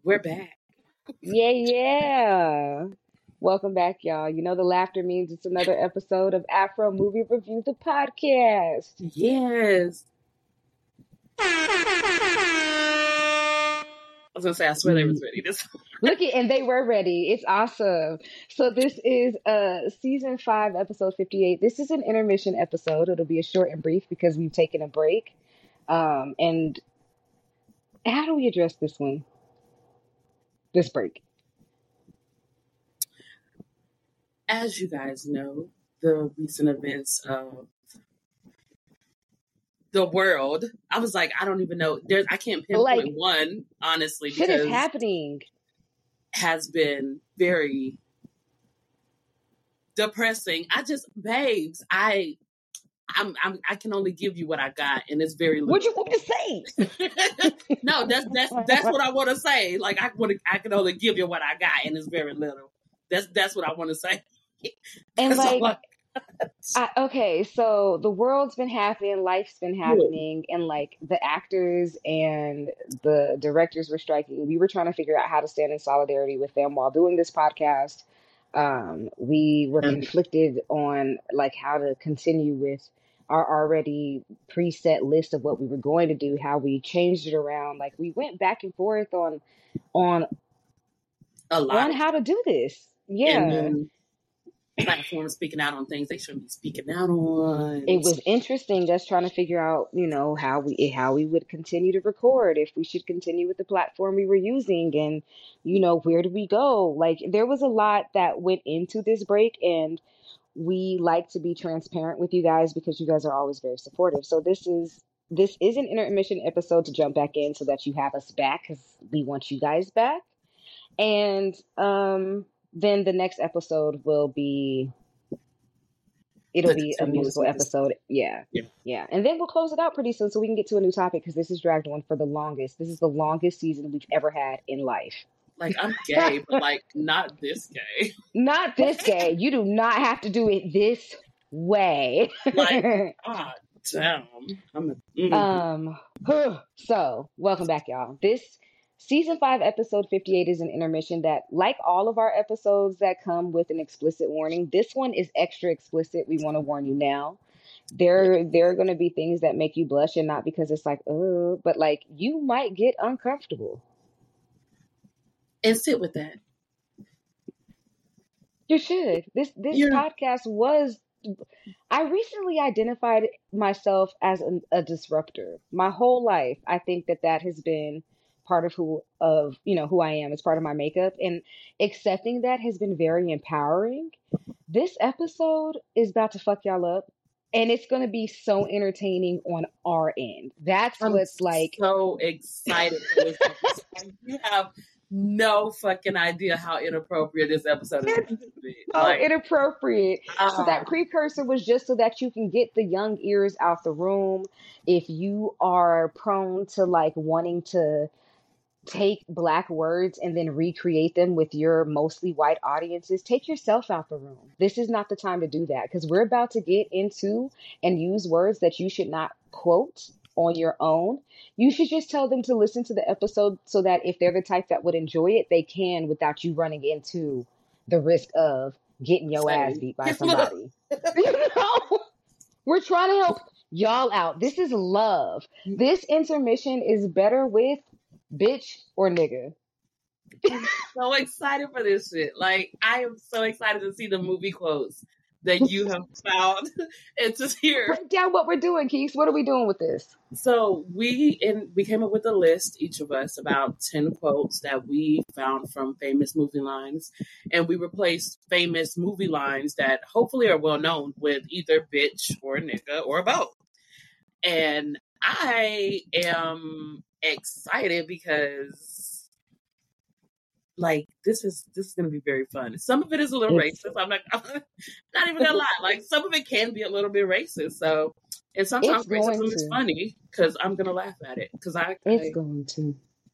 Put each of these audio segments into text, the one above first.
We're back. Yeah, yeah. Welcome back, y'all. You know the laughter means it's another episode of Afro Movie Review, the podcast. Yes. I was gonna say, I swear they was Mm. ready. This. Look at, and they were ready. It's awesome. So this is season 5, episode 58. This is an intermission episode. It'll be a short and brief because we've taken a break. And how do we address this one? This break. As you guys know, the recent events of the world. I was like, I don't even know. I can't pinpoint one, honestly, shit is because happening. Has been very depressing. Babes, I can only give you what I got, and it's very little. What you want to say? No, that's what I want to say. Like I can only give you what I got, and it's very little. That's what I want to say. And okay, so the world's been happening, life's been happening, and like the actors and the directors were striking. We were trying to figure out how to stand in solidarity with them while doing this podcast. We were conflicted on like how to continue with our already preset list of what we were going to do, how we changed it around. Like we went back and forth on a lot on how to do this. Yeah. And then platforms speaking out on things they shouldn't be speaking out on. It was interesting us trying to figure out, how we would continue to record, if we should continue with the platform we were using, and where do we go? Like there was a lot that went into this break, and we like to be transparent with you guys because you guys are always very supportive. So this is an intermission episode to jump back in so that you have us back because we want you guys back. And then the next episode will be a musical episode. Yeah. And then we'll close it out pretty soon so we can get to a new topic because this has dragged on for the longest. This is the longest season we've ever had in life. Like, I'm gay, but like not this gay. Not this gay. You do not have to do it this way. Like, damn. So, welcome back, y'all. This Season 5, episode 58 is an intermission that, like all of our episodes that come with an explicit warning, this one is extra explicit. We want to warn you now. There are going to be things that make you blush, and not because it's like, oh, but like you might get uncomfortable. And sit with that. You should. This podcast was... I recently identified myself as a disruptor. My whole life, I think that has been part of who I am. It's part of my makeup, and accepting that has been very empowering. This episode is about to fuck y'all up, and it's going to be so entertaining on our end. I'm what's like so excited for this episode. You have no fucking idea how inappropriate this episode is going to be. Inappropriate. So that precursor was just so that you can get the young ears out the room. If you are prone to like wanting to take Black words and then recreate them with your mostly white audiences, take yourself out the room. This is not the time to do that because we're about to get into and use words that you should not quote on your own. You should just tell them to listen to the episode so that if they're the type that would enjoy it, they can without you running into the risk of getting your ass beat by somebody. We're trying to help y'all out. This is love. This intermission is better with bitch or nigga. I'm so excited for this shit. Like, I am so excited to see the movie quotes that you have found and to hear. Break down what we're doing, Keeks. What are we doing with this? So we came up with a list, each of us, about 10 quotes that we found from famous movie lines. And we replaced famous movie lines that hopefully are well known with either bitch or nigga or both. And I am excited because like this is going to be very fun. Some of it is a little racist. I'm not even gonna lie. Like some of it can be a little bit racist. So, and sometimes racism is funny because I'm gonna laugh at it because it's going to.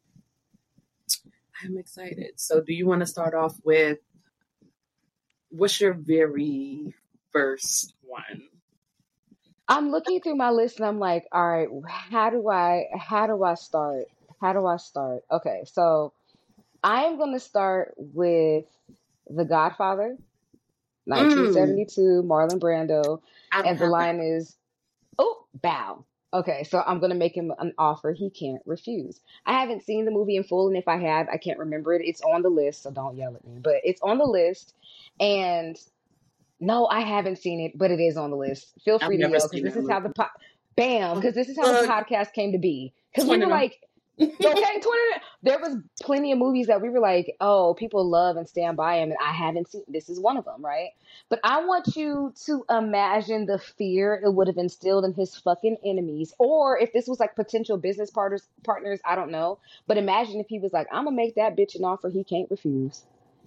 I'm excited. So, do you want to start off with what's your very first one? I'm looking through my list and I'm like, all right, how do I start? Okay, so I am going to start with The Godfather, Mm, 1972, Marlon Brando, I don't and the have that. line is, "Oh, bow." Okay, so I'm going to make him an offer he can't refuse. I haven't seen the movie in full, and if I have, I can't remember it. It's on the list, so don't yell at me. But it's on the list, and no, I haven't seen it, but it is on the list. Feel I've free to never yell because seen this that is how movie. the bam, because this is how the Uh, podcast came to be. Because we were 29. like, okay, 20. There was plenty of movies that we were like, oh, people love and stand by him, and I haven't seen. This is one of them, right? But I want you to imagine the fear it would have instilled in his fucking enemies, or if this was like potential business partners, I don't know. But imagine if he was like, I'm gonna make that bitch an offer he can't refuse.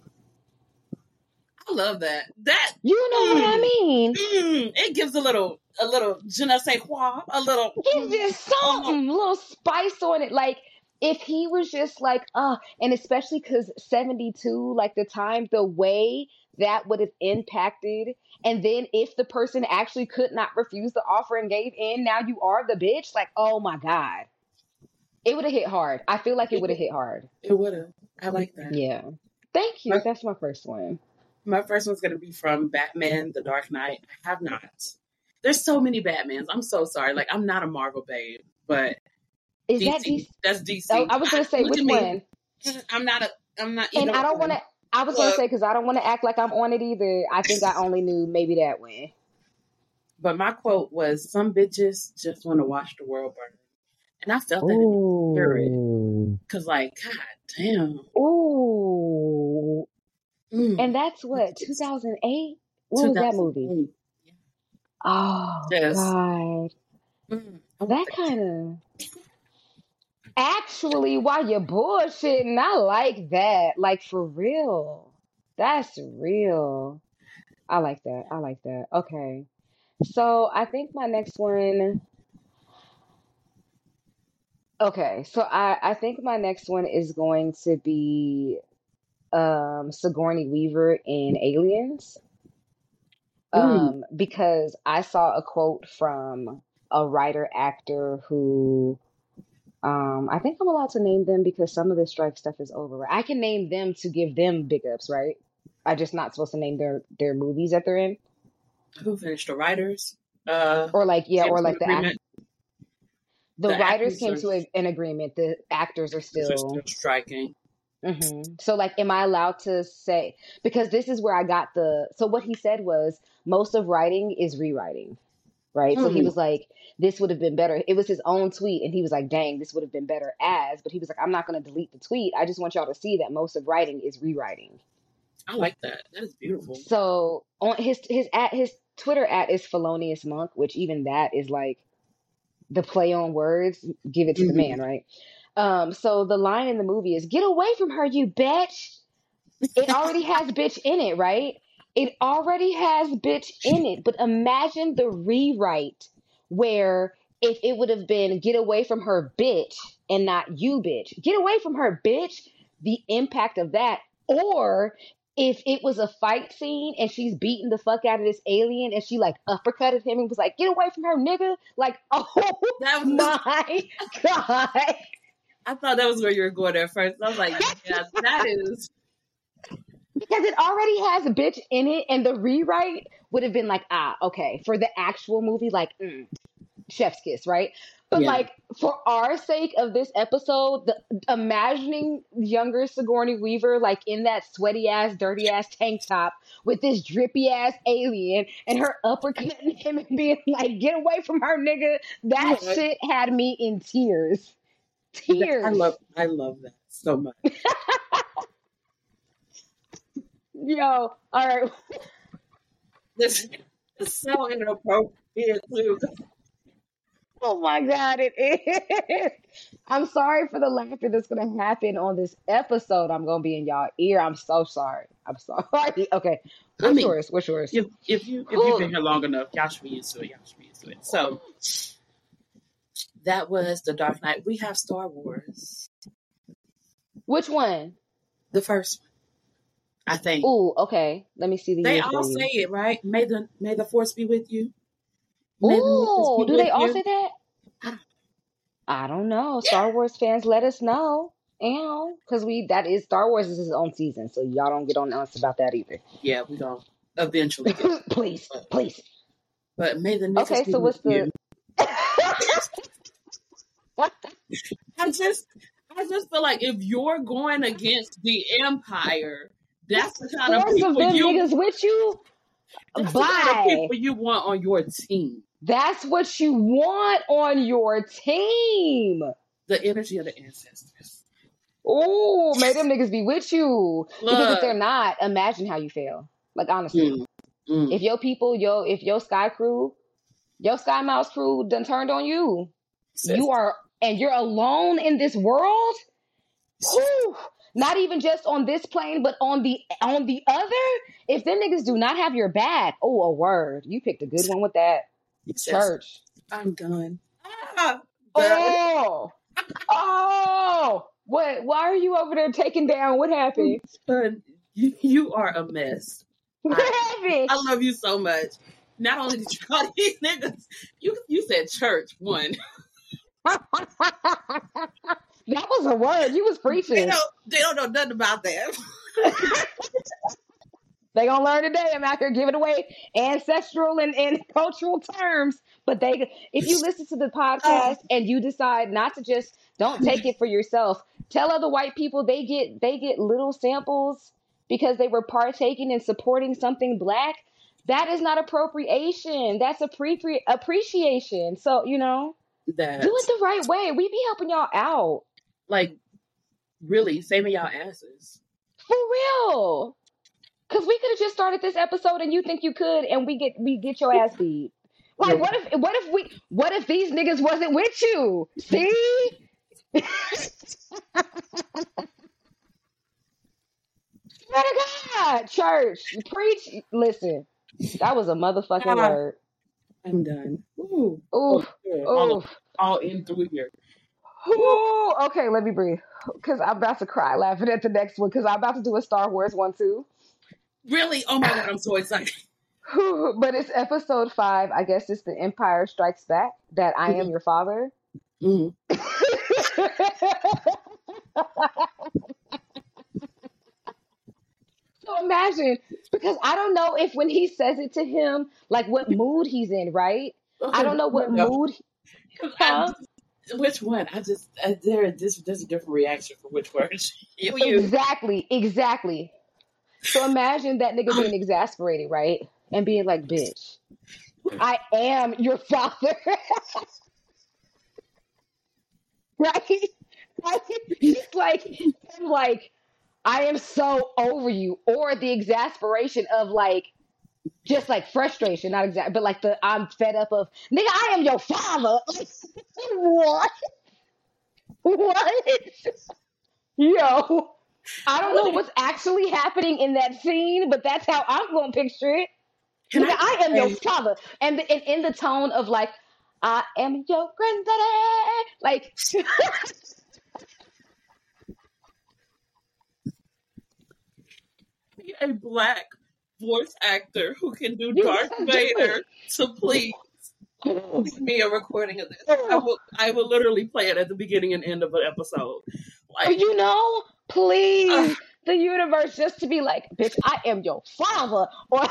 I love that. That You know what I mean? it gives a little je ne sais quoi, a little It's just something, a little spice on it. Like if he was just like, and especially because 72, like the time, the way that would have impacted. And then if the person actually could not refuse the offer and gave in, now you are the bitch. Like, oh my God. It would have hit hard. I feel like it would have hit hard. It would have. I like that. Yeah. Thank you. My, That's my first one. my first one's gonna be from Batman: The Dark Knight. I have not. There's so many Batmans. I'm so sorry. Like I'm not a Marvel babe, but Is DC. that DC? That's DC. Oh, I was going to say, Look which at me. one? I'm not And either I don't one. want to. I was going to say because I don't want to act like I'm on it either. I think I only knew maybe that one. But my quote was, "Some bitches just want to watch the world burn," and I felt that in my spirit. Ooh. Cause like, God damn. Ooh. Mm. And that's what, 2008? What was that movie? 2008. Oh, Yes. God. That kind of. Actually, while you're bullshitting, I like that. Like, for real. That's real. I like that. I like that. Okay. So I think my next one. Okay. So I think my next one is going to be Sigourney Weaver in Aliens. Because I saw a quote from a writer actor who I think I'm allowed to name them because some of the strike stuff is over. Right? I can name them to give them big ups, right? I'm just not supposed to name their movies that they're in. Who finished the writers? Or like or like the writers came to an agreement. The actors are still striking. Mm-hmm. So like, am I allowed to say, because this is where I got so what he said was most of writing is rewriting, right? So he was like, this would have been better. It was his own tweet. And he was like, dang, this would have been better but he was like, I'm not going to delete the tweet. I just want y'all to see that most of writing is rewriting. I like that. That is beautiful. So on his Twitter is Felonious Monk, which even that is like the play on words, give it to the man, right? So the line in the movie is, "Get away from her, you bitch." It already has bitch in it, right? It already has bitch in it. But imagine the rewrite where if it would have been "get away from her, bitch," and not "you bitch." Get away from her, bitch. The impact of that. Or if it was a fight scene and she's beating the fuck out of this alien and she like uppercutted him and was like, "Get away from her, nigga." Like, oh my God. I thought that was where you were going at first. I was like, yeah, that is. Because it already has a bitch in it, and the rewrite would have been like, okay, for the actual movie, like, chef's kiss, right? But like, for our sake of this episode, imagining younger Sigourney Weaver, like in that sweaty ass, dirty ass tank top with this drippy ass alien and her uppercutting him and being like, "Get away from her, nigga." That shit had me in tears. Tears. I love that so much. Yo, all right. This is so inappropriate too. Oh my God, it is. I'm sorry for the laughter that's going to happen on this episode. I'm going to be in y'all ear. I'm so sorry. I'm sorry. Okay. What's yours? If you've been here long enough, y'all should be used to it. So that was The Dark Knight. We have Star Wars. Which one? The first one, I think. Ooh, okay. Let me see the They all say it, right? May the force be with you. Ooh, do they all say that? I don't know. Star Wars fans, let us know because that is Star Wars is his own season, so y'all don't get on us about that either. Yeah, we don't eventually. Please. But may the niggas okay. So what's the? I just feel like if you're going against the Empire, that's the kind of people niggas with you. That's the kind of people you want on your team. That's what you want on your team. The energy of the ancestors. Oh, may them niggas be with you. Because if they're not, imagine how you feel. Like, honestly. If your people, if your Sky crew, your Sky Mouse crew done turned on you, you're alone in this world? Whew. Not even just on this plane, but on the other? If them niggas do not have your back, a word. You picked a good one with that. Church. I'm done. What? Why are you over there taking down? What happened? You are a mess. What happened? I love you so much. Not only did you call these niggas, you said church one. That was a word. You was preaching. They don't know nothing about that. They gonna learn today. I'm out here giving away ancestral and cultural terms. But if you listen to the podcast and you decide not to don't take it for yourself. Tell other white people they get little samples because they were partaking and supporting something Black. That is not appropriation. That's appreciation. So, do it the right way. We be helping y'all out. Like, really, saving y'all asses. For real. Because we could have just started this episode and you think you could, and we get your ass beat. Like, what if these niggas wasn't with you? See? Swear to God, church, preach. Listen, that was a motherfucking word. I'm done. Ooh. All in through here. Ooh. Okay, let me breathe. Because I'm about to cry laughing at the next one. Because I'm about to do a Star Wars one too. Really? Oh my God, I'm so excited. But it's episode 5. I guess it's The Empire Strikes Back. That I am your father. Mm-hmm. So imagine, because I don't know if when he says it to him, like what mood he's in, right? I don't know what mood. Which one? There's a different reaction for which word. Exactly. So imagine that nigga being exasperated, right? And being like, bitch, I am your father. Right? He's like, I am so over you. Or the exasperation of just frustration, not exact, but I'm fed up of, nigga, I am your father. What? Yo, I don't know what's actually happening in that scene, but that's how I'm going to picture it. Nigga, I am your father. And in the tone of I am your granddaddy. Be a Black voice actor who can do Darth Vader. So please give me a recording of this. I will literally play it at the beginning and end of an episode. Please, the universe just to be like, bitch, I am your father,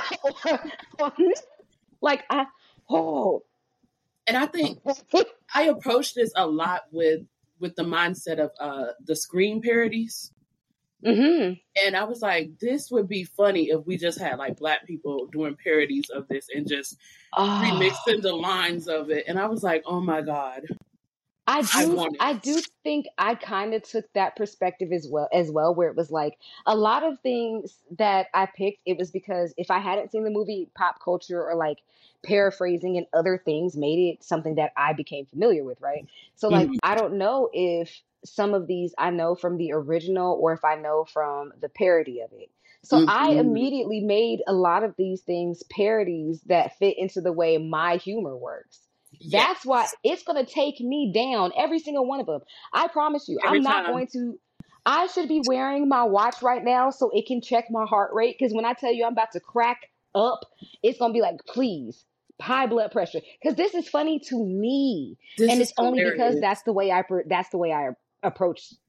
And I think I approach this a lot with the mindset of the Scream parodies. Mm-hmm. And I was like, this would be funny if we just had Black people doing parodies of this and just remixing the lines of it. And I was like, oh my God. I do think I kind of took that perspective as well, where it was a lot of things that I picked, it was because if I hadn't seen the movie, pop culture or paraphrasing and other things made it something that I became familiar with, right? So I don't know if some of these I know from the original or if I know from the parody of it. So I immediately made a lot of these things parodies that fit into the way my humor works. Yes. That's why it's going to take me down, every single one of them. I promise you, I'm not going to. I should be wearing my watch right now so it can check my heart rate. Because when I tell you I'm about to crack up, it's going to be please, high blood pressure. Because this is funny to me. And it's only because that's the way I approach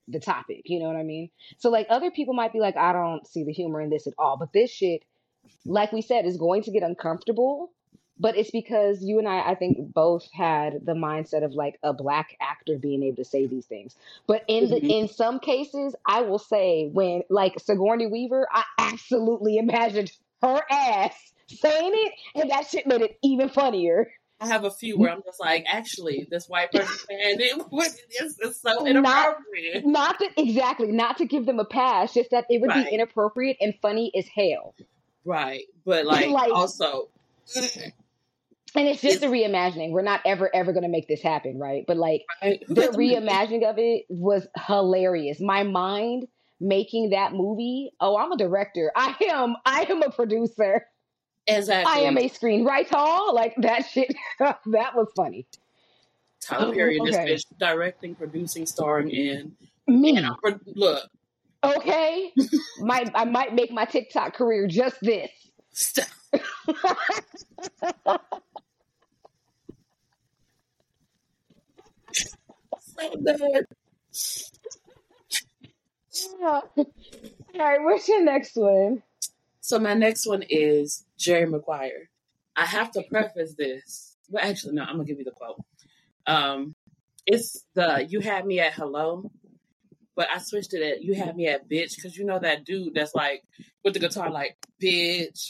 the topic. You know what I mean? So like other people might be like, I don't see the humor in this at all. But this shit, like we said, is going to get uncomfortable. But it's because you and I think, both had the mindset of like a black actor being able to say these things. But in some cases, I will say, when like Sigourney Weaver, I absolutely imagined her ass saying it, and that shit made it even funnier. I have a few where I'm just like, actually, this white person saying it's so inappropriate. Not to give them a pass, just that it would be inappropriate and funny as hell. Right. But like also, and it's just a reimagining. We're not ever going to make this happen, right? But like the reimagining of it was hilarious. My mind making that movie. Oh, I'm a director. I am a producer. Exactly. I am a screenwriter. Like that shit. That was funny. Tyler Perry and this bitch directing, producing, starring in me. Look. Okay. I might make my TikTok career just this. Stop. So bad. All right, what's your next one? So my next one is Jerry Maguire. I have to preface this. Well, actually, no, I'm gonna give you the quote. It's the "You had me at hello," but I switched it at "You had me at bitch," because you know that dude that's like with the guitar, like bitch.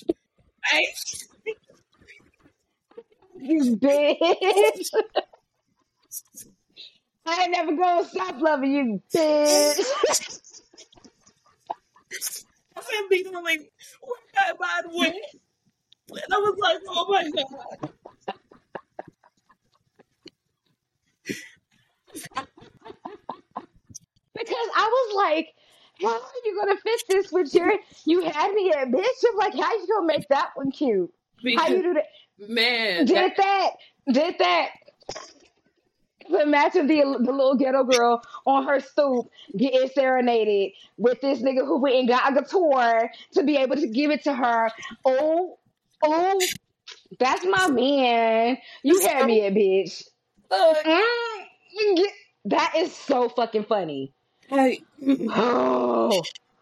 You bitch. I ain't never gonna stop loving you, bitch. I said, be like, what that bad way? And I was like, oh my God. Because I was like, how are you gonna fit this with your "you had me at bitch"? I'm like, how you gonna make that one cute? How you do that? Man. Did that. Imagine the little ghetto girl on her stoop getting serenaded with this nigga who went and got a guitar to be able to give it to her. Oh, that's my man. You had me a bitch. That is so fucking funny. Hey. Oh.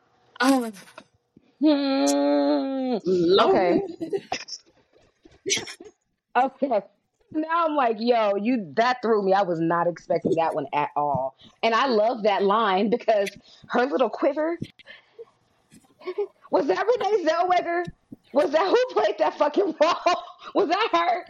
Okay. Okay. Now I'm like, yo, that threw me. I was not expecting that one at all. And I love that line because her little quiver. Was that Renee Zellweger? Was that who played that fucking role? Was that her?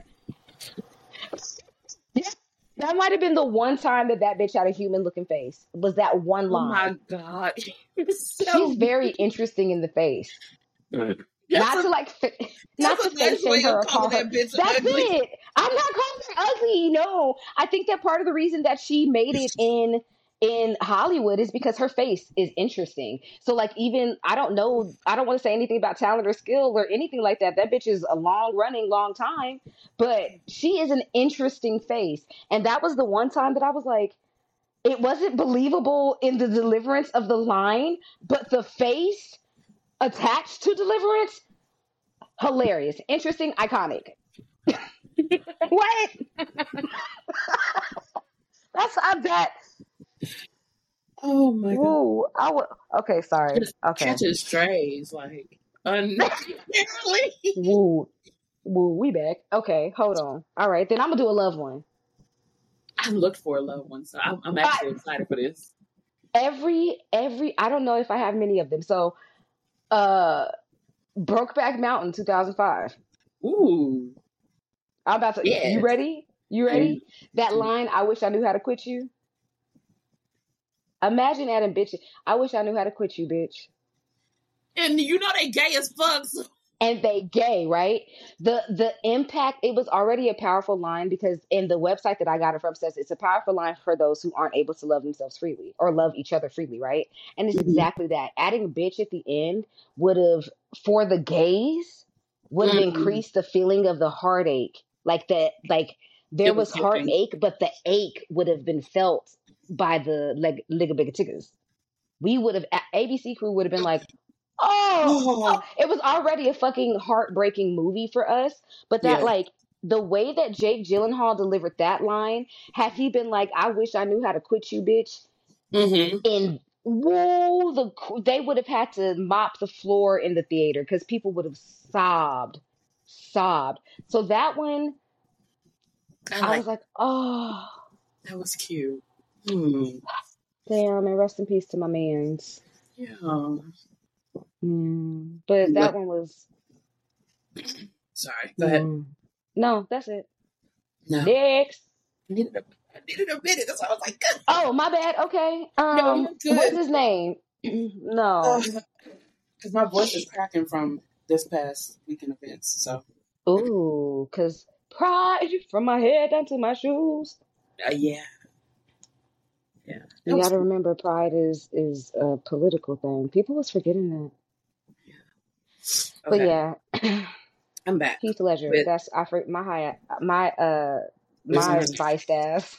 Yeah. That might have been the one time that bitch had a human looking face. Was that one line? Oh my God. She's very interesting in the face. Not to like, not to face shame her or call her. That's ugly. It. I'm not calling her ugly. No, I think that part of the reason that she made it in Hollywood is because her face is interesting. So like, even I don't want to say anything about talent or skill or anything like that. That bitch is a long time, but she is an interesting face. And that was the one time that I was like, it wasn't believable in the deliverance of the line, but the face attached to deliverance, hilarious, interesting, iconic. What? I'm that. Oh my God! Okay, sorry. Okay. Catching strays, like unnecessarily. Woo, we back. Okay, hold on. All right, then I'm gonna do a love one. I looked for a love one, so I'm actually excited for this. Every I don't know if I have many of them. So, Brokeback Mountain, 2005. Ooh, I'm about to. Yeah. You ready? That line, "I wish I knew how to quit you." Imagine Adam bitch. "I wish I knew how to quit you, bitch." And you know they gay as fuck. So. And they gay, right? The impact, it was already a powerful line because in the website that I got it from says it's a powerful line for those who aren't able to love themselves freely or love each other freely, right? And it's exactly that. Adding bitch at the end would have, for the gays, would have increased the feeling of the heartache. Like that, like there was heartache, but the ache would have been felt by the Ligga We would have, ABC crew would have been like, oh, it was already a fucking heartbreaking movie for us. But that, like, the way that Jake Gyllenhaal delivered that line, had he been like, "I wish I knew how to quit you, bitch," Mm-hmm. And whoa, they would have had to mop the floor in the theater because people would have sobbed. So that one, I was like, oh, that was cute. Hmm. Damn, and rest in peace to my mans. Yeah. But that one was. Sorry. Go ahead. No, that's it. No. Next. I needed a minute. That's why I was like, good. Oh, my bad. Okay. No, you're good. What's his name? No. Because my voice is cracking from this past weekend events. So. Ooh, because pride from my head down to my shoes. Yeah. You got to remember, pride is a political thing. People was forgetting that. Yeah. Okay. But yeah, I'm back. Heath Ledger. That's my vice ass.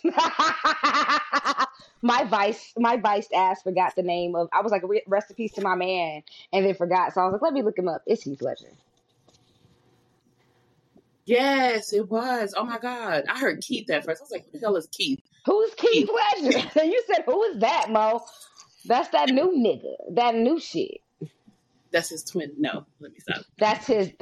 my vice ass forgot the name of. I was like, rest in peace to my man, and then forgot. So I was like, let me look him up. It's Heath Ledger. Yes, it was. Oh my God, I heard Keith at first. I was like, who the hell is Keith? Who's Keith Ledger? And you said, who is that, Mo? That's that new nigga. That new shit. That's his twin. No, let me stop. That's his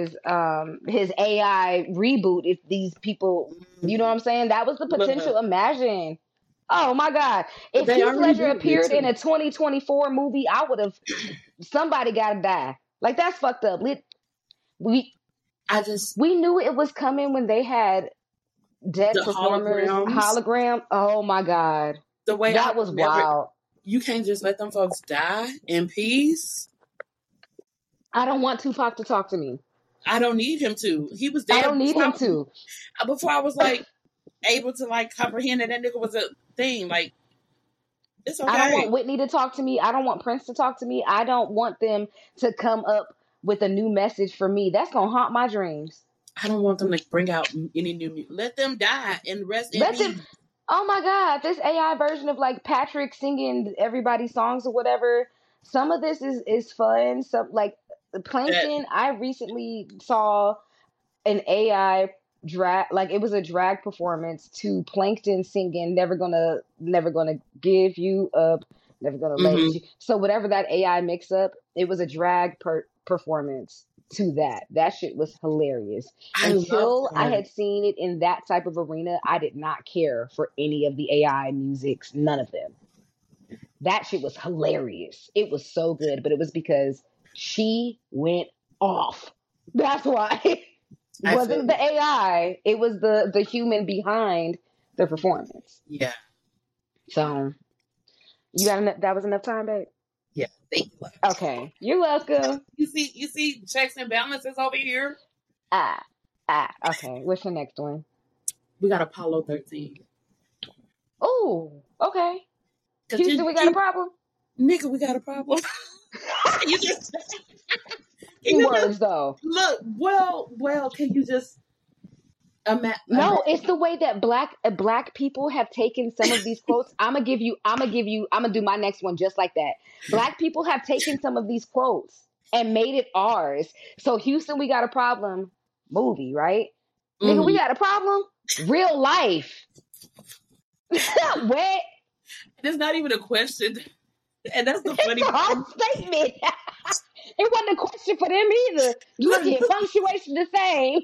AI reboot. If these people, you know what I'm saying? That was the potential. Imagine. Oh my God. If Heath Ledger appeared in a 2024 movie, I would have, somebody gotta die. Like, that's fucked up. We knew it was coming when they had dead performers hologram. Oh my God. The way that was wild. You can't just let them folks die in peace. I don't want Tupac to talk to me. I don't need him to. He was there. I don't need him to. Before I was like able to like comprehend that nigga was a thing. Like, it's okay. I don't want Whitney to talk to me. I don't want Prince to talk to me. I don't want them to come up with a new message for me. That's gonna haunt my dreams. I don't want them to bring out any new music. Let them die and rest in peace. Oh my God, this AI version of like Patrick singing everybody's songs or whatever. Some of this is fun. Some like Plankton. I recently saw an AI drag, like it was a drag performance to Plankton singing "Never Gonna Give You Up, Never Gonna Let You." So whatever that AI mix up, it was a drag performance to that. That shit was hilarious. Until I had seen it in that type of arena, I did not care for any of the AI musics, none of them. That shit was hilarious. It was so good, but it was because she went off. That's why. It wasn't the AI. It was the human behind the performance. Yeah. So, you got enough, that was enough time, babe? Yeah. Thank you. Okay. You're welcome. You see checks and balances over here? Okay. What's the next one? We got Apollo 13. Oh, okay. Houston, we got a problem? Nigga, we got a problem. You just... Words, though. Look, well, can you just... No, it's the way that black people have taken some of these quotes. I'm gonna do my next one just like that. Black people have taken some of these quotes and made it ours. So Houston, we got a problem. Movie, right? Nigga, we got a problem. Real life. What? It's not even a question, and that's the funny part. It's a whole statement. It wasn't a question for them either. Look at punctuation the same.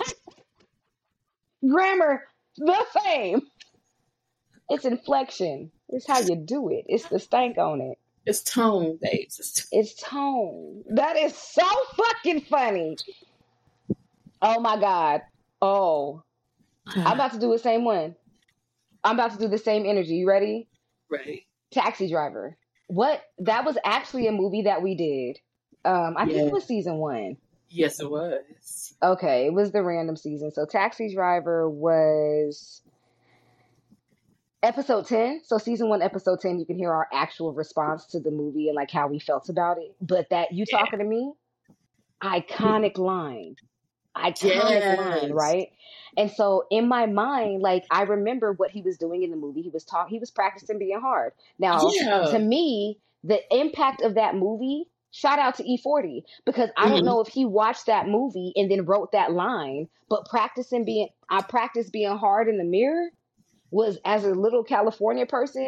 Grammar the same. It's inflection. It's how you do it. It's the stank on it. It's tone, babe. It's tone. That is so fucking funny. Oh my God. Oh. I'm about to do the same one. I'm about to do the same energy. You ready? Ready. Taxi Driver. What? That was actually a movie that we did. I think it was season 1. Yes, it was. Okay, it was the random season. So Taxi Driver was episode 10. So season 1, episode 10, you can hear our actual response to the movie and like how we felt about it. But that you talking to me, iconic line. Iconic line, right? And so in my mind, like I remember what he was doing in the movie. He was practicing being hard. Now, to me, the impact of that movie, shout out to E40, because I don't know if he watched that movie and then wrote that line, but I practiced being hard in the mirror was, as a little California person,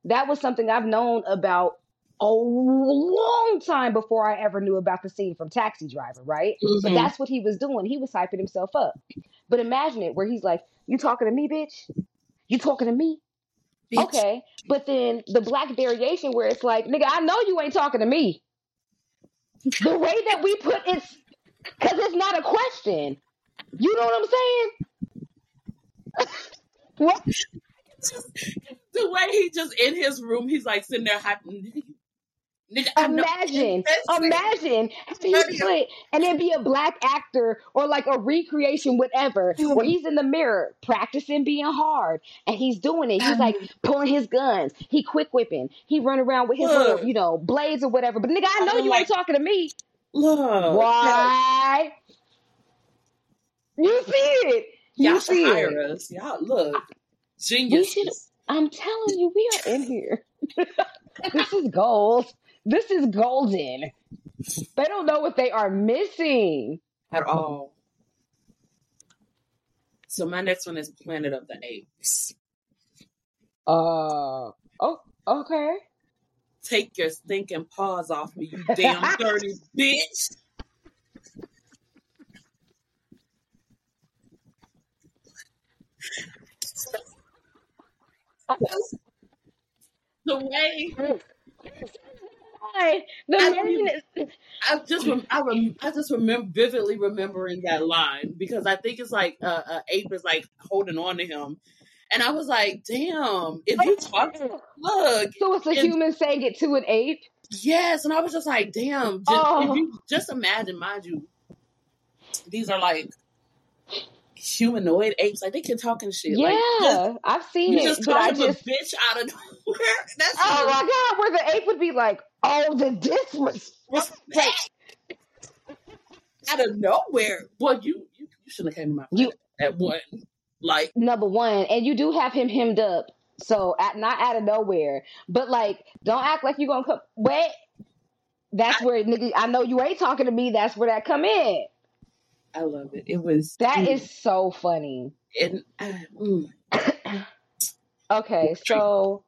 that was something I've known about a long time before I ever knew about the scene from Taxi Driver, right? But that's what he was doing. He was hyping himself up. But imagine it, where he's like, "You talking to me, bitch? You talking to me?" Bitch. Okay. But then the black variation where it's like, "Nigga, I know you ain't talking to me." The way that we put it, because it's not a question. You know what I'm saying? What? The way he just in his room, he's like sitting there hyping. Nigga, imagine he put, and then be a black actor or like a recreation, whatever, where he's in the mirror practicing being hard, and he's doing it. He's like pulling his guns, he quick whipping, he run around with his little, you know, blades or whatever. But nigga, I know you ain't talking to me. Look, why? You see it. Y'all should hire us. Y'all look genius. I'm telling you, we are in here. This is gold. This is golden. They don't know what they are missing at all. So my next one is Planet of the Apes. Oh, okay. Take your stinking paws off me, you damn dirty bitch. The way I just remember vividly remembering that line, because I think it's like ape is like holding on to him, and I was like, damn, if you talk, look, so it's a human saying it to an ape. Yes, and I was just like, damn, if you just imagine, mind you, these are like humanoid apes, like they can talk and shit. Yeah, like, I've seen it. Just call him a bitch out of nowhere. That's my god, where the ape would be like, "Oh, the disrespect out of nowhere." Well, you should have came to my planet at one. Like, number one, and you do have him hemmed up, so not out of nowhere, but like, don't act like you gonna come. Wait, that's where nigga, I know you ain't talking to me. That's where that come in. I love it. It was is so funny. Okay, so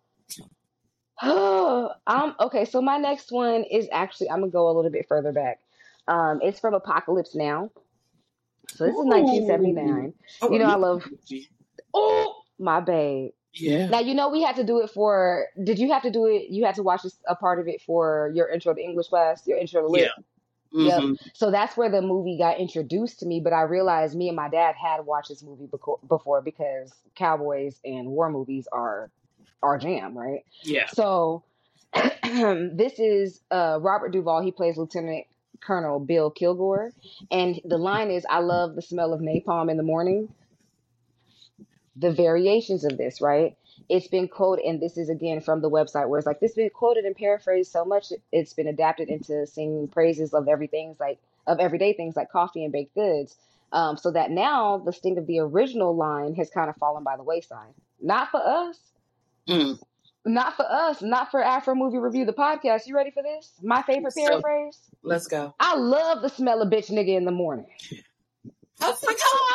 okay, so my next one is actually, I'm gonna go a little bit further back. It's from Apocalypse Now. So this is 1979. You know, I love. Oh, my babe. Yeah. Now, you know, we had to do it for. Did you have to do it? You had to watch a part of it for your intro to English class, your intro to lit. Yeah. Mm-hmm. Yep. So that's where the movie got introduced to me. But I realized me and my dad had watched this movie before, because cowboys and war movies are our jam, right? Yeah. So this is Robert Duvall. He plays Lieutenant Colonel Bill Kilgore, and the line is, "I love the smell of napalm in the morning." The variations of this, right? It's been quoted, and this is again from the website, where it's like, this has been quoted and paraphrased so much it's been adapted into singing praises of everyday things like coffee and baked goods, so that now the sting of the original line has kind of fallen by the wayside. Not for us. Not for us. Not for Afro Movie Review, the podcast. You ready for this? My favorite paraphrase. Let's go. I love the smell of bitch nigga in the morning. I was like,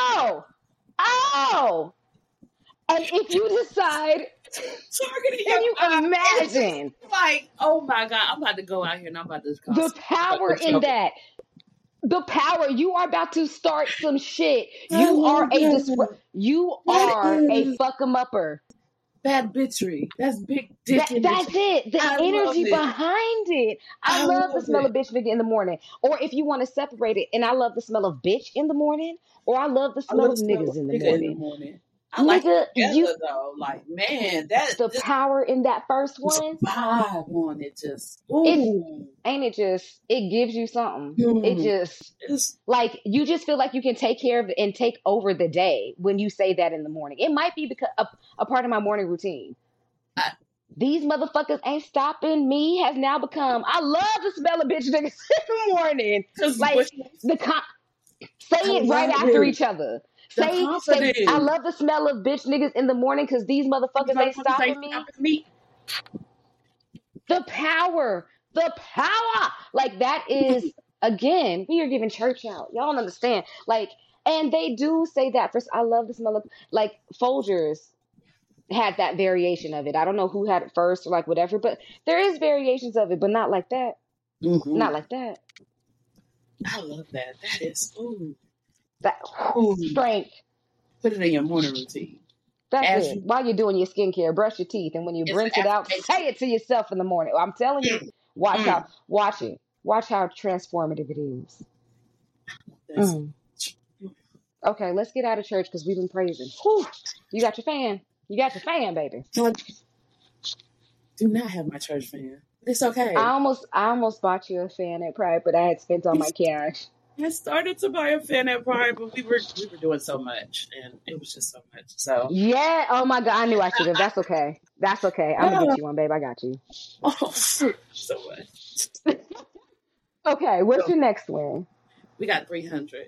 oh. And if you decide, can you imagine? Like, oh my God, I'm about to go out here and I'm about to the power in that. The power. You are about to start some shit. You are a fuck 'em upper. Bad bitchery. That's big dick. That's it. The energy behind it. I love the smell of bitch nigga in the morning. Or if you want to separate it, and I love the smell of bitch in the morning, or I love the smell of niggas in the morning. I like it together, though. Like, man, that's the power in that first one. Vibe on it, just it gives you something. It's like, you just feel like you can take care of it and take over the day when you say that in the morning. It might be because a part of my morning routine. These motherfuckers ain't stopping me has now become, I love the smell of bitch niggas in the morning. Like, say it right after each other. Say, I love the smell of bitch niggas in the morning because these motherfuckers ain't stopping me. The power. Like, that is, again, we are giving church out. Y'all don't understand. Like, and they do say that. First, I love the smell of, like, Folgers. had that variation of it. I don't know who had it first or like whatever, but there is variations of it, but not like that. Mm-hmm. Not like that. I love that. That is That strength. Put it in your morning routine. That's it. While you're doing your skincare, brush your teeth, and when you rinse it out, say it to yourself in the morning. I'm telling you, watch it. Watch how transformative it is. Okay, let's get out of church because we've been praising. Whew. You got your fan. You got your fan, baby. Do not have my church fan. It's okay. I almost bought you a fan at Pride, but I had spent all my cash. I started to buy a fan at Pride, but we were doing so much, and it was just so much. So yeah. Oh my God, I knew I should have. That's okay. That's okay. I'm gonna get you one, babe. I got you. Oh, so much. Okay, what's your next one? We got 300.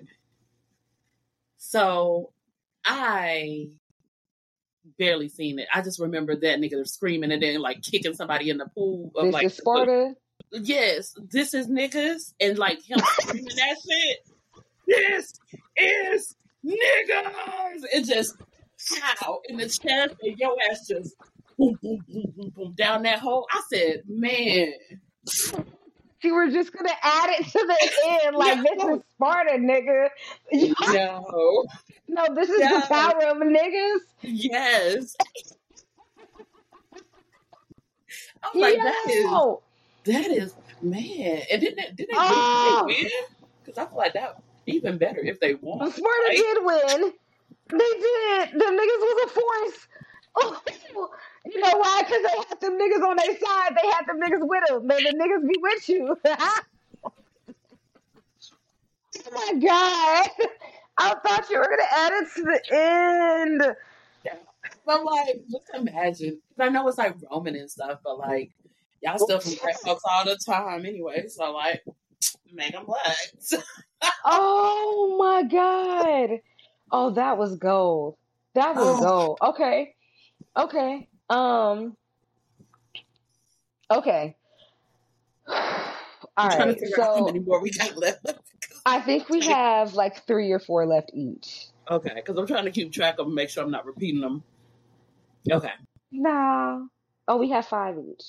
So I barely seen it. I just remember that nigga screaming and then like kicking somebody in the pool. Of, this like, is Sparta? Yes, this is niggas, and like him screaming that shit. This is niggas. It just pow in the chest, and your ass just boom, boom, boom, boom, boom down that hole. I said, man. You were just gonna add it to the end, like this is Sparta, nigga. No, this is the power of niggas. Yes. I was like, that is man. And didn't they win? Because I feel like that even better if they won. Sparta did win. They did. The niggas was a force. Oh, you know why? Because they had them niggas on their side. They had them niggas with them. The niggas be with you. Oh my God. I thought you were going to add it to the end. Yeah. But like, just imagine. I know it's like Roman and stuff, but like, y'all still from black folks all the time anyway. So like, make them black. Oh my God. Oh, that was gold. That was gold. Okay. Okay. Okay. All right. So how many more we got left? I think we have like 3 or 4 left each. Okay, because I'm trying to keep track of them, make sure I'm not repeating them. Okay. No. Oh, we have 5 each.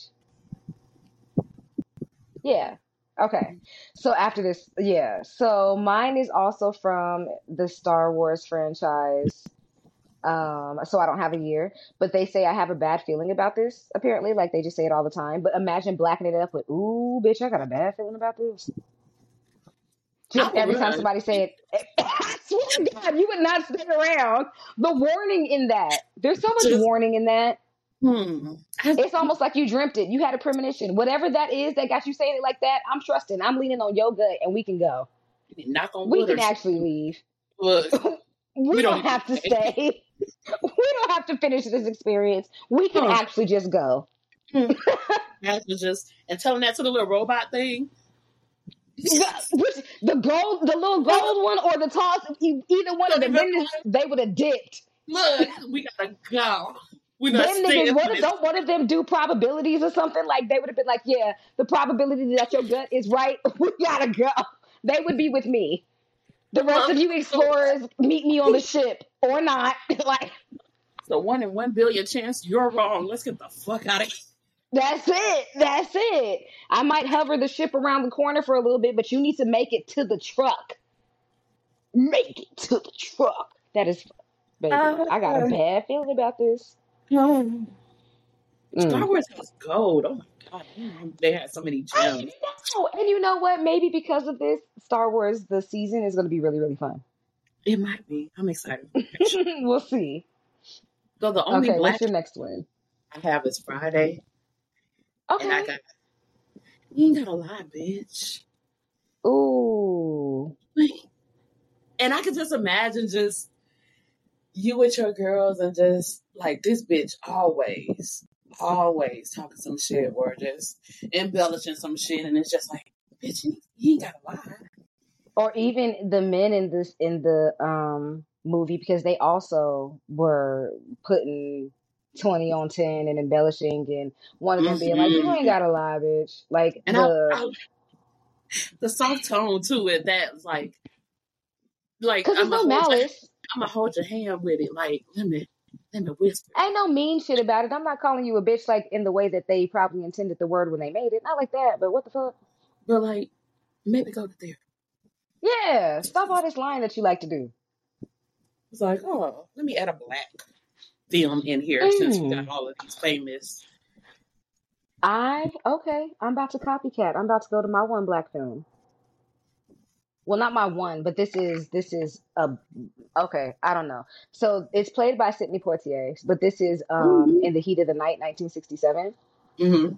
Yeah. Okay. So after this, yeah. So mine is also from the Star Wars franchise. So I don't have a year, but they say I have a bad feeling about this, apparently. Like, they just say it all the time. But imagine blacking it up with, ooh, bitch, I got a bad feeling about this. Just every time somebody say it, I swear to God, you would not stick around. The warning in that. There's so much warning in that. It's almost like you dreamt it. You had a premonition. Whatever that is that got you saying it like that, I'm trusting. I'm leaning on your gut, and we can go. We can actually leave. Look, we don't have to stay. We don't have to finish this experience. We can actually just go. And telling that to the little robot thing. The little gold one, or the toss? Either one of them, they would have dipped. Look, we gotta go. Don't one of them do probabilities or something? Like, they would have been like, yeah, the probability that your gut is right, we gotta go. They would be with me. The rest of you explorers, meet me on the ship or not. Like, it's a 1 in 1 billion chance you're wrong. Let's get the fuck out of here. That's it. I might hover the ship around the corner for a little bit, but you need to make it to the truck. Make it to the truck. That is, baby, I got a bad feeling about this. Star Wars has gold. Oh my God. They had so many gems. And you know what? Maybe because of this, Star Wars, the season is going to be really, really fun. It might be. I'm excited. We'll see. So the only black what's your next one? I have is Friday. Okay. And you ain't gotta lie, bitch. Ooh. And I could just imagine just you with your girls and just like this bitch always talking some shit or just embellishing some shit, and it's just like, bitch, you ain't gotta lie. Or even the men in the movie, because they also were putting 20 on 10 and embellishing, and one of them being like, you ain't gotta lie, bitch. Like, and the soft tone to it, that's like I'm gonna hold your hand with it. Like, let me Let me whisper. Ain't no mean shit about it. I'm not calling you a bitch like in the way that they probably intended the word when they made it. Not like that, but what the fuck? But like, maybe go to therapy. Yeah, stop all this lying that you like to do. It's like, oh, let me add a black film in here since we got all of these famous. I'm about to copycat. I'm about to go to my one black film. Well, not my one, but this is okay. I don't know. So it's played by Sidney Poitier, but this is In the Heat of the Night, 1967. Mm-hmm.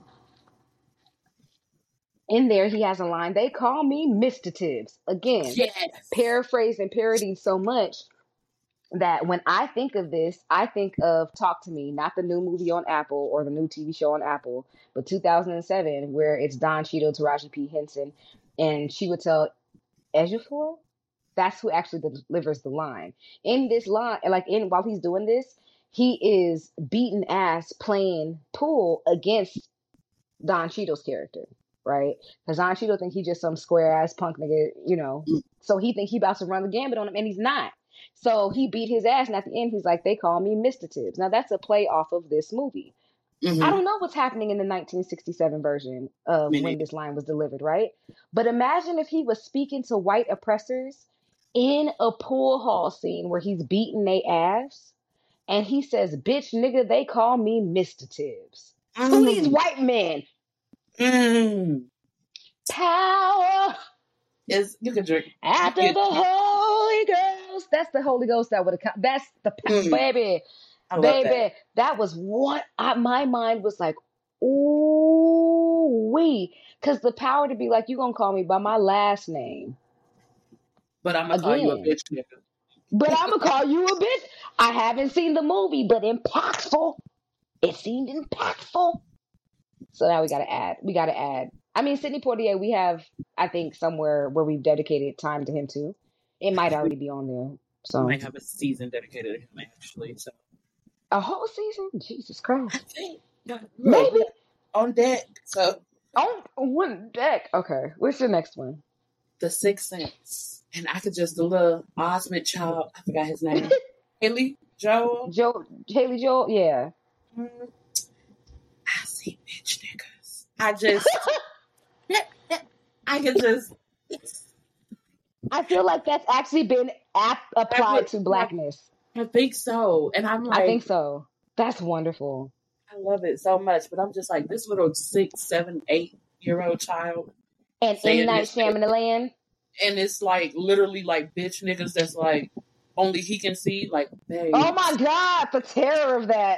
In there, he has a line. They call me Mr. Tibbs. Again, yes. Paraphrased and parodied so much that when I think of this, I think of Talk to Me, not the new movie on Apple or the new TV show on Apple, but 2007, where it's Don Cheadle, Taraji P. Henson, and she would tell Ejiofor, that's who actually delivers the line. In this line, while he's doing this, he is beating ass playing pool against Don Cheadle's character, right? Because Don Cheadle think he just some square ass punk nigga, you know. So he think he about to run the gambit on him, and he's not. So he beat his ass, and at the end, he's like, they call me Mr. Tibbs. Now, that's a play off of this movie. Mm-hmm. I don't know what's happening in the 1967 version of when this line was delivered, right? But imagine if he was speaking to white oppressors in a pool hall scene where he's beating their ass, and he says, bitch, nigga, they call me Mr. Tibbs. To these white men. Power. You can drink. After the Holy Ghost. That's the Holy Ghost that would have come. That's the baby. Baby. That was what my mind was like, ooh wee. Because the power to be like, you gonna call me by my last name. But I'm gonna call you a bitch nigga. But I'm gonna call you a bitch. I haven't seen the movie, but impactful. It seemed impactful. So now we gotta add. I mean, Sidney Poitier, we have, I think, somewhere where we've dedicated time to him too. It might already be on there. So we might have a season dedicated to him, actually. So a whole season? Jesus Christ! I think maybe on deck. So on one deck. Okay, what's your next one? The Sixth Sense, and I could just a little Osment child. I forgot his name. Haley Joel. Yeah. I see bitch niggas. I can just. I feel like that's actually been applied to blackness. I think so. And I'm like. I think so. That's wonderful. I love it so much. But I'm just like, this little 6, 7, 8-year-old child. And M. Night Shyamalan. And it's like, literally like bitch niggas that's like, only he can see. Like, babe. Oh my God, the terror of that.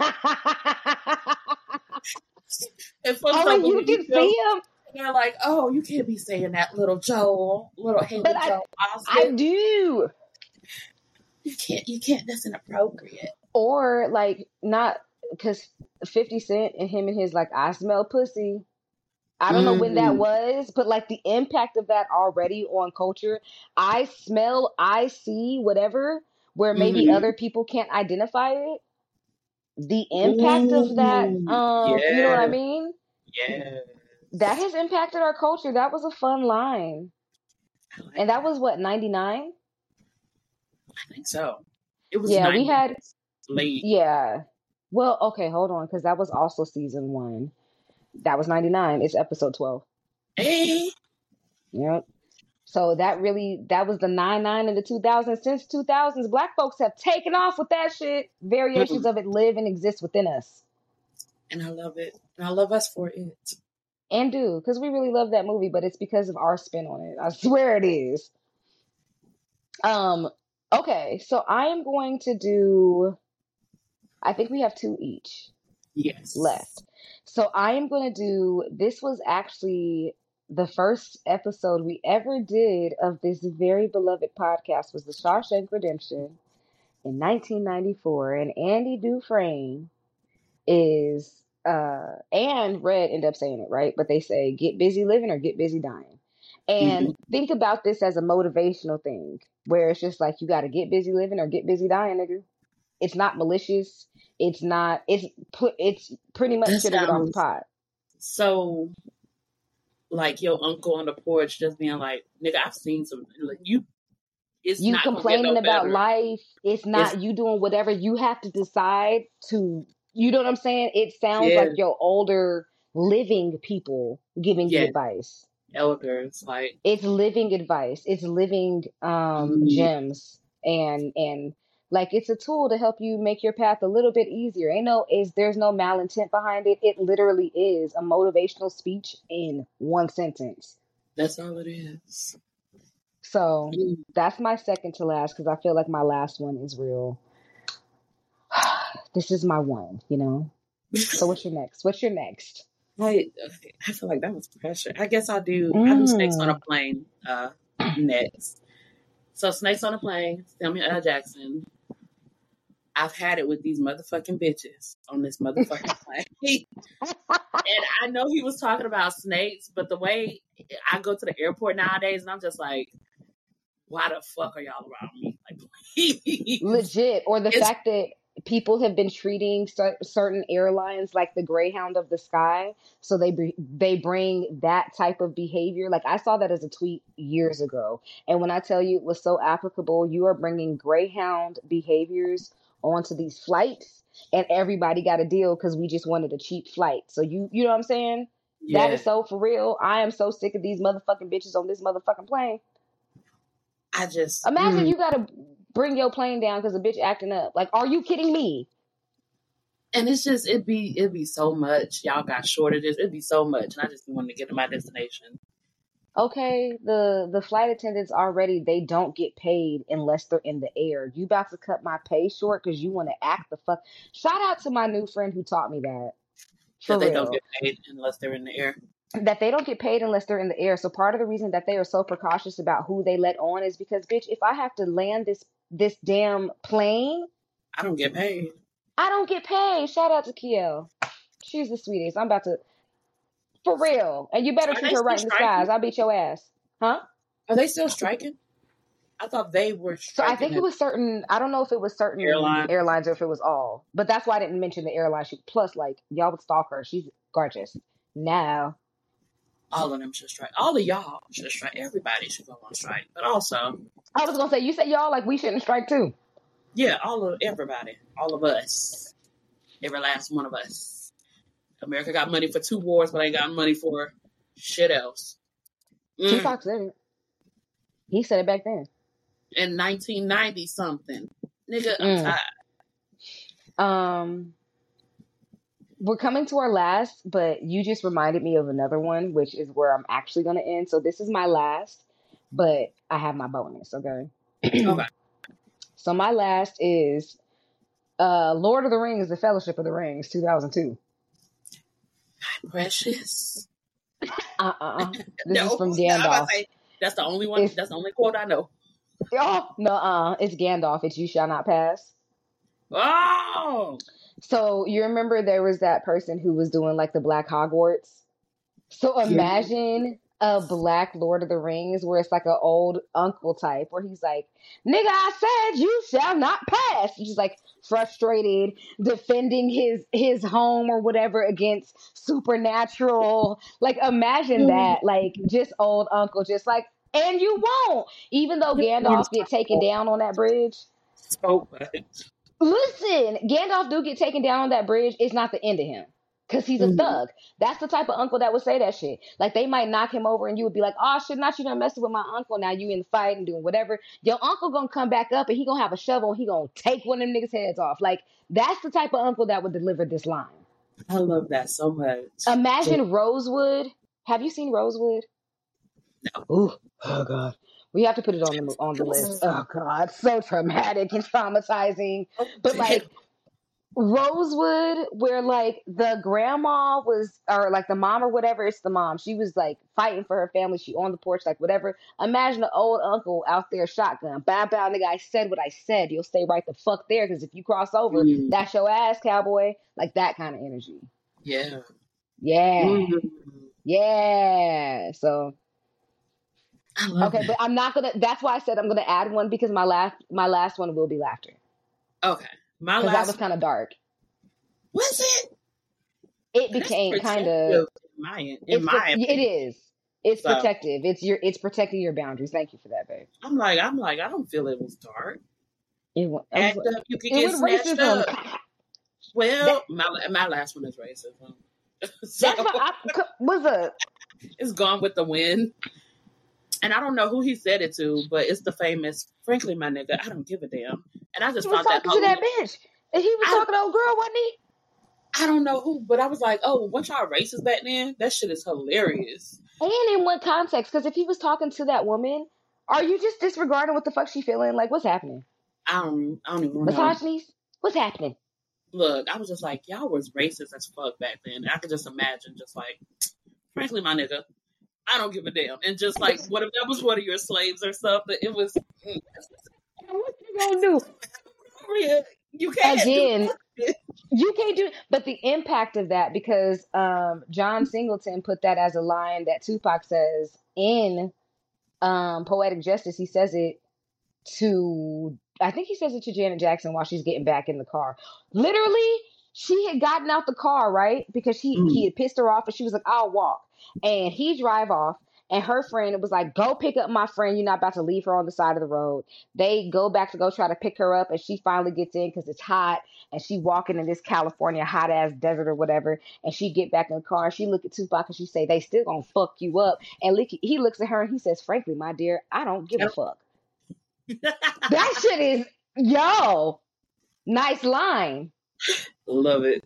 Only you can see him. They're like, oh, you can't be saying that, little Joel, little Haley Joel Osment. I do. You can't. That's inappropriate. Or like not because 50 Cent and him and his like I smell pussy. I don't know when that was, but like the impact of that already on culture. I smell, I see, whatever. Where maybe other people can't identify it. The impact of that, you know what I mean? Yeah. That has impacted our culture. That was a fun line. And that was what, 99? I think so. It was we had late. Yeah. Well, okay, hold on, because that was also season 1. That was 99. It's episode 12. Hey. Yep. So that was the 99 and the 2000s. Since 2000s, black folks have taken off with that shit. Variations of it live and exist within us. And I love it. And I love us for it. And do, because we really love that movie, but it's because of our spin on it. I swear it is. Okay, so I am going to do, I think we have 2 each. Yes. Left. So I am going to do, this was actually the first episode we ever did of this very beloved podcast was The Shawshank Redemption in 1994. And Andy Dufresne is, and Red end up saying it, right? But they say, get busy living or get busy dying. And think about this as a motivational thing, where it's just like, you got to get busy living or get busy dying, nigga. It's not malicious. It's not, it's pretty much should have get off the pot. So, like your uncle on the porch just being like, nigga, I've seen some, like, you It's You not gonna get complaining no about better. life. It's It's not you doing whatever you have to decide to, you know what I'm saying? It sounds yeah, like your older living people giving you yeah, advice. elders like It's living advice. It's living mm, gems, and like it's a tool to help you make your path a little bit easier. Ain't no is there's no malintent behind it. It literally is a motivational speech in one sentence. that's all it is. So Mm. that's my second to last because I feel like my last one is real. This is my one, you know. So what's your next? What's your next? I feel like that was pressure. I guess I do Snakes on a Mm. Plane next. So Snakes on a Plane, Samuel L. Jackson. I've had it with these motherfucking bitches on this motherfucking plane. And I know he was talking about snakes, but the way I go to the airport nowadays, and I'm just like, why the fuck are y'all around me? Like, please. Legit, or the It's fact that people have been treating certain airlines like the Greyhound of the sky, so they bring that type of behavior. Like I saw that as a tweet years ago, and when I tell you it was so applicable, you are bringing Greyhound behaviors onto these flights, and everybody got a deal because we just wanted a cheap flight. So you know what I'm saying? That yeah. is so for real. I am so sick of these motherfucking bitches on this motherfucking plane. I just Imagine you gotta bring your plane down because a bitch acting up. Like, are you kidding me? and it's just it'd be so much. Y'all got shortages. It'd be so much, and I just wanted to get to my destination. Okay, the flight attendants already they don't get paid unless they're in the air. You about to cut my pay short because you want to act the fuck. Shout out to my new friend who taught me that. For That they don't real. get paid unless they're in the air. That they don't get paid unless they're in the air. So part of the reason that they are so precautious about who they let on is because bitch, if I have to land this damn plane, I don't get paid. I don't get paid. Shout out to Kiel. She's the sweetest. I'm about to For real. And you better Are treat they her still right in disguise. striking? I'll beat your ass. Huh? Are they still striking? I thought they were So I striking think it at was certain, I don't know if it was certain airline. airlines or if it was all. But that's why I didn't mention the airline shoot. Plus, like, y'all would stalk her. She's gorgeous. No. All of them should strike. All of y'all should strike. Everybody should go on strike. But also, I was going to say, you said y'all like we shouldn't strike too. yeah, everybody, all of us, every last one of us. America got money for 2 wars, but ain't got money for shit else. Tupac said it. He said it back then. In 1990 something, nigga, I'm Mm. tired. We're coming to our last, but you just reminded me of another one, which is where I'm actually going to end. So this is my last, but I have my bonus, okay? Okay, So my last is Lord of the Rings, The Fellowship of the Rings, 2002. precious. This is No, from I'm about to Gandalf. say that's the only one. It's That's the only quote I know. it's Gandalf. It's You Shall Not Pass. Oh, So you remember there was that person who was doing like the Black Hogwarts. So yeah. imagine a Black Lord of the Rings where it's like an old uncle type where he's like, "Nigga, I said you shall not pass." He's like frustrated, defending his home or whatever against supernatural. Like imagine that, like just old uncle, just like, and you won't. Even though Gandalf get taken down on that bridge. So much. Listen, Gandalf do get taken down on that bridge. It's not the end of him. Cause he's a thug. That's the type of uncle that would say that shit. Like they might knock him over and you would be like, "Oh shit, not you done messing with my uncle. Now you in the fight and doing whatever." Your uncle gonna come back up and he gonna have a shovel and he gonna take one of them niggas' heads off. Like that's the type of uncle that would deliver this line. I love that so much. Imagine Rosewood. Have you seen Rosewood? No. Ooh, oh god. We have to put it on the list. Oh god, so traumatic and traumatizing. But like Rosewood, where like the grandma was, or like the mom or whatever, it's the mom. She was like fighting for her family. She on the porch, like whatever. Imagine an old uncle out there, shotgun. Bow, bow, nigga, I said what I said. You'll stay right the fuck there, because if you cross over, that's your ass, cowboy. Like that kind of energy. Yeah. Yeah. Yeah. So. I love Okay, that. but I'm not gonna. That's why I said I'm gonna add one because my last one will be laughter. Okay. My Because that last was kind of dark. was it? It That's became kind of. protective in my It is. It's So protective. It's protecting your boundaries. Thank you for that, babe. I'm like, I don't feel it was dark. It Act up, you could it get was snatched racism. up. That Well, my last one is racism. So that's what was a. it's Gone with the Wind. And I don't know who he said it to, but it's the famous, frankly, my nigga, I don't give a damn. And I He just was found that talking to that bitch, and he was I, talking to old girl, wasn't he? I don't know who, but I was like, oh, weren't y'all racist back then? That shit is hilarious. And in what context? Because if he was talking to that woman, are you just disregarding what the fuck she feeling? Like, what's happening? I don't even know. Misogynies? What's happening? Look, I was just like, y'all was racist as fuck back then. And I could just imagine, just like, frankly, my nigga, I don't give a damn. And just like, what if that was one of your slaves or something? It was. What you gonna do? You can't Again, do that. you can't do. But the impact of that, because John Singleton put that as a line that Tupac says in Poetic Justice. He says it to, I think he says it to Janet Jackson while she's getting back in the car. Literally, she had gotten out the car, right? Because he had pissed her off, and she was like, I'll walk. And he drive off, and her friend was like, go pick up my friend. You're not about to leave her on the side of the road. They go back to go try to pick her up, and she finally gets in because it's hot, and she walking in this California hot ass desert or whatever, and she get back in the car, and she look at Tupac, and she say, they still gonna fuck you up. And he looks at her, and he says, frankly, my dear, I don't give a fuck. That shit is, yo, nice line. Love it.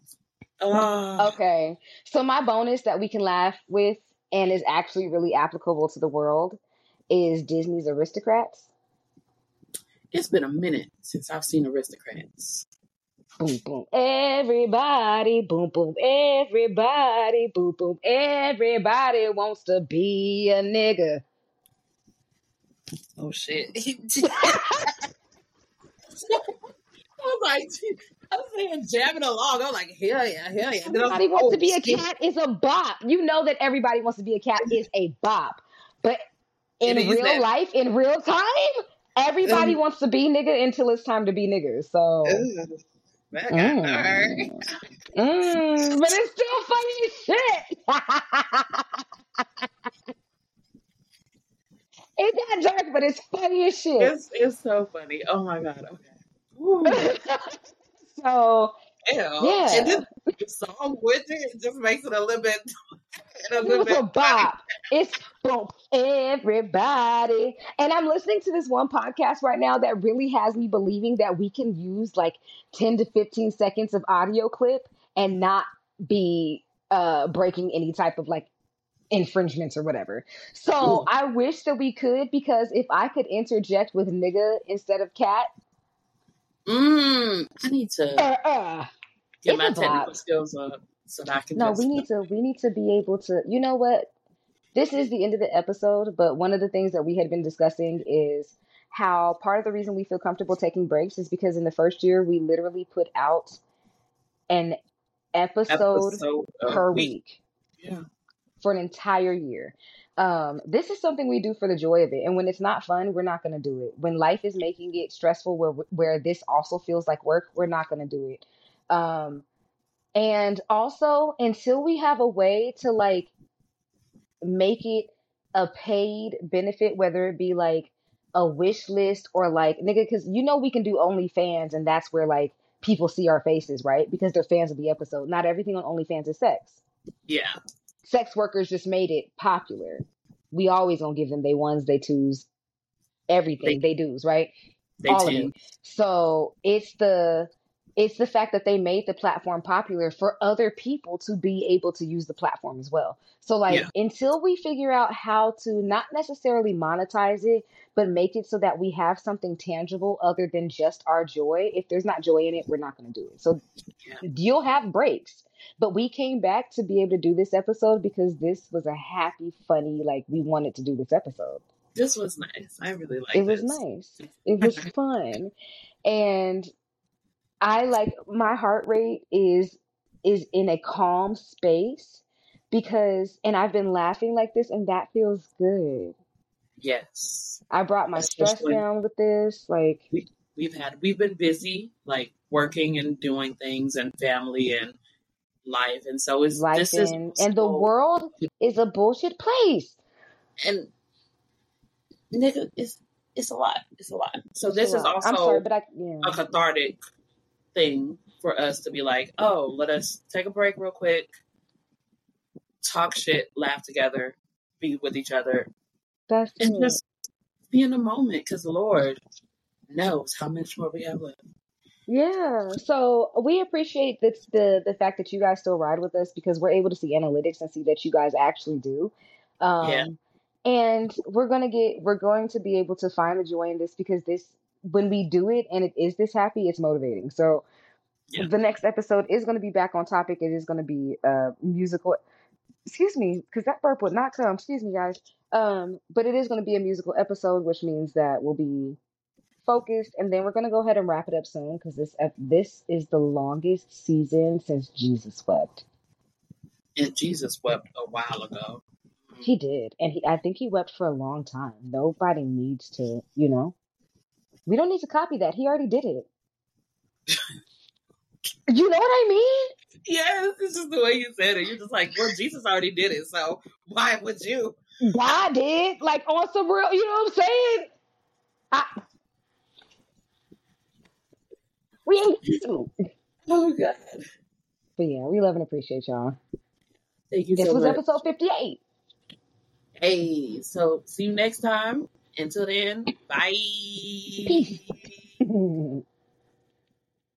Okay, so my bonus that we can laugh with and is actually really applicable to the world is Disney's Aristocrats. It's been a minute since I've seen Aristocrats. Boom, boom, everybody, boom, boom, everybody, boom, boom, everybody wants to be a nigga. Oh shit. I was saying jamming along. I was like, hell yeah, hell yeah. Everybody wants to be a cat is a bop. You know that everybody wants to be a cat is a bop. But in real life, in real time, everybody wants to be nigga until it's time to be niggas. So that got hurt. But it's still funny as shit. It's not dark, but it's funny as shit. It's so funny. Oh my god. Okay. So yeah. And then the song with it just makes it a little bit bop. It's boom, everybody. And I'm listening to this one podcast right now that really has me believing that we can use like 10 to 15 seconds of audio clip and not be breaking any type of like infringements or whatever. So I wish that we could, because if I could interject with nigga instead of cat, I need to get my technical skills up so that I can. No, we need to be able to. You know what? This is the end of the episode, but one of the things that we had been discussing is how part of the reason we feel comfortable taking breaks is because in the first year we literally put out an episode per week. Yeah. For an entire year. This is something we do for the joy of it. And when it's not fun, we're not going to do it. When life is making it stressful, where this also feels like work, we're not going to do it. And also, until we have a way to like make it a paid benefit, whether it be like a wish list or like, nigga, because you know we can do OnlyFans, and that's where like people see our faces, right? Because they're fans of the episode. Not everything on OnlyFans is sex. Yeah. Sex workers just made it popular. We always gonna give them they ones, they twos, everything, they do's, right? All of it. So it's the fact that they made the platform popular for other people to be able to use the platform as well. So like until we figure out how to not necessarily monetize it, but make it so that we have something tangible other than just our joy. If there's not joy in it, we're not going to do it. So you'll have breaks. But we came back to be able to do this episode because this was a happy, funny, like we wanted to do this episode. This was nice. I really liked it. It was nice. It was fun. And I like, my heart rate is in a calm space because, and I've been laughing like this, and that feels good. Yes. I brought my stress down with this. Like we've been busy, like working and doing things and family and life, and so is life, and the world is a bullshit place. And nigga, it's a lot. It's a lot. So It's a this is lot. I'm also sorry, but a cathartic thing for us to be like, oh, let us take a break real quick, talk shit, laugh together, be with each other, that's and it. just be in the moment, because the Lord knows how much more we have left. Yeah. So we appreciate the fact that you guys still ride with us, because we're able to see analytics and see that you guys actually do. Yeah. And we're going to be able to find the joy in this, because when we do it and it is this happy, it's motivating. So Yeah. the next episode is going to be back on topic. It is going to be musical. Excuse me, because that burp would not come. Excuse me, guys. But it is going to be a musical episode, which means that we'll be focused, and then we're going to go ahead and wrap it up soon, because this is the longest season since Jesus wept. And Jesus wept a while ago. He did, and I think he wept for a long time. Nobody needs to, we don't need to copy that. He already did it. You know what I mean? Yes, it's just the way you said it. You're just like, well, Jesus already did it, so why would you? God did, like, on some real, you know what I'm saying? We ain't to. Oh, God. But yeah, we love and appreciate y'all. Thank you This so was much. episode 58. Hey, so see you next time. Until then, bye. Peace.